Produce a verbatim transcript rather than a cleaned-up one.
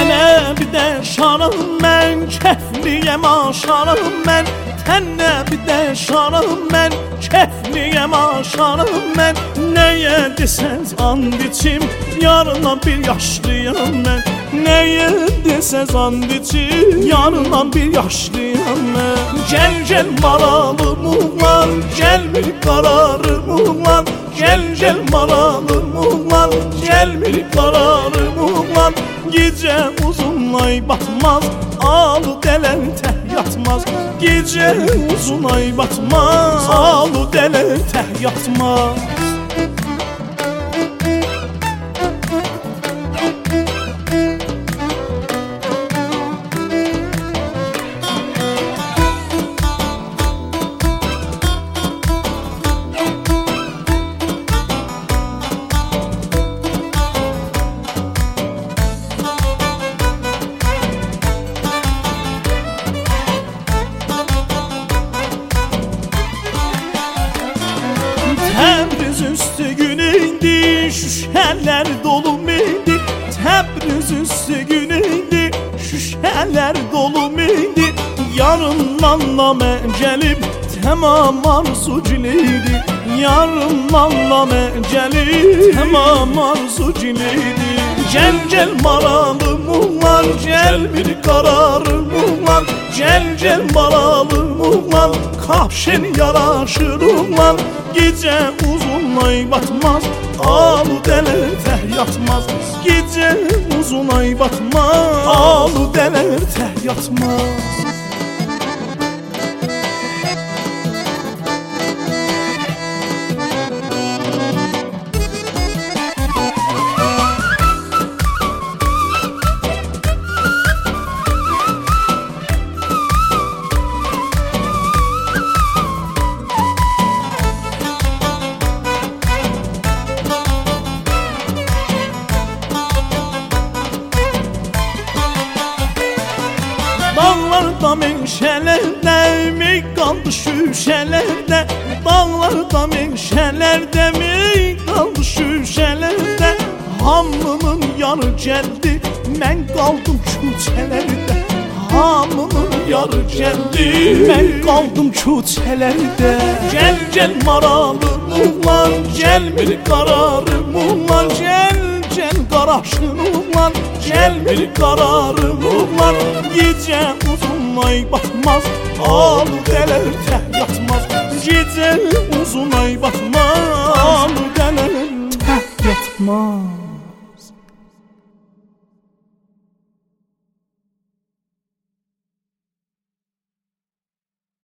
Tənə bir də şarım mən, kefliyəm aşarım mən. Tənə bir də şarım mən, kefliyəm aşarım mən. Nəyə desəz and içim, yarından bir yaşlıyam mən. Nəyə desəz and içim, yarından bir yaşlıyam mən. Gəl gəl maralım ulan, gəlmir qararım ulan. Gəl gəl maralım ulan, gəlmir qararım ulan. Gecə uzun ay batmaz, alı dələr təh yatmaz. Gecə uzun ay batmaz, alı dələr təh yatmaz. Təbriz üstü güneydi, şüşələr dolu meydi. Təbriz üstü güneydi, şüşələr dolu meydi. Yarından namə gəlib, tamam arzu cileydi. Yarından namə gəlib, tamam arzu cileydi. Gəl gəl maralım ulan, gəl bir qararım ulan. Gəl gəl maralım ulan, kaşen yaraşır ulan. Gecə uzun ay batmaz, alı dələr təh yatmaz. Gecə uzun ay batmaz, alı dələr təh yatmaz. Dağlarda menşələrdə, mey qaldı şüşələrdə. Dağlarda menşələrdə, mey qaldı şüşələrdə. Hamının yarı gəldi, mən qaldım küçələrdə. Hamının yarı gəldi, mən qaldım küçələrdə. Gəl gəl maralım ulan, gəlmir qararım ulan. Gəl gəl qaraşın ulan, gəlmir qararım ulan. Gecə uzun ay batmaz, alı dələr təh yatmaz. Gecə uzun ay batmaz, alı dələr təh yatmaz.